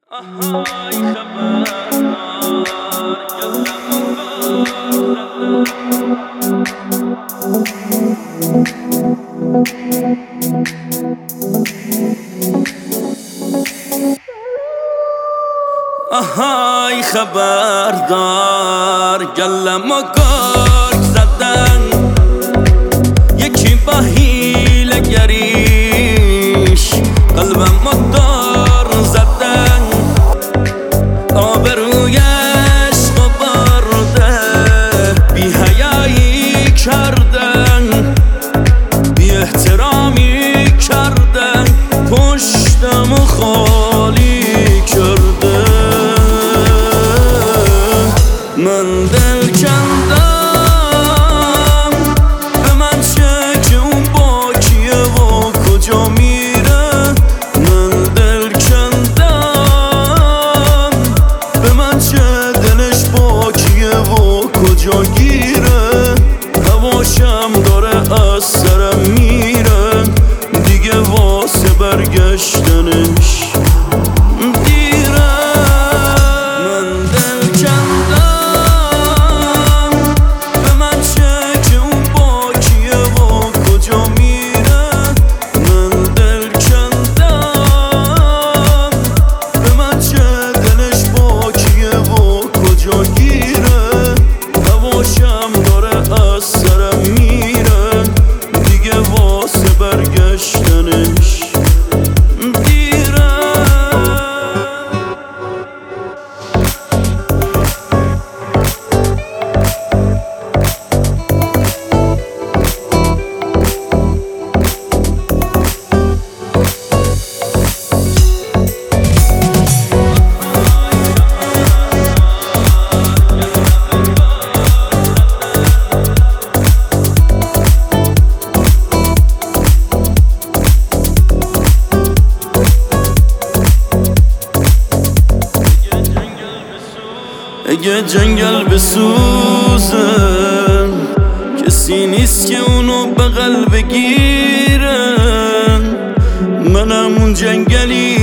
آهای خبردار گلم و گرگ زدن، یکی با حیله گریش قلبم و دار زدن، آبروی عشق و برده بی حیایی کردن، بی احترامی کردن، پشتم و خالی کردن. من دل کندم به من چه که اون با کیه و کجا میره. من دل کندم به من چه دلش با کیه و کجا گیره. هواشم داره از سرم میره دیگه واسه برگشتنش اگه جنگل بسوزه کسی نیست که اونو بغل بگیره. منم اون جنگلی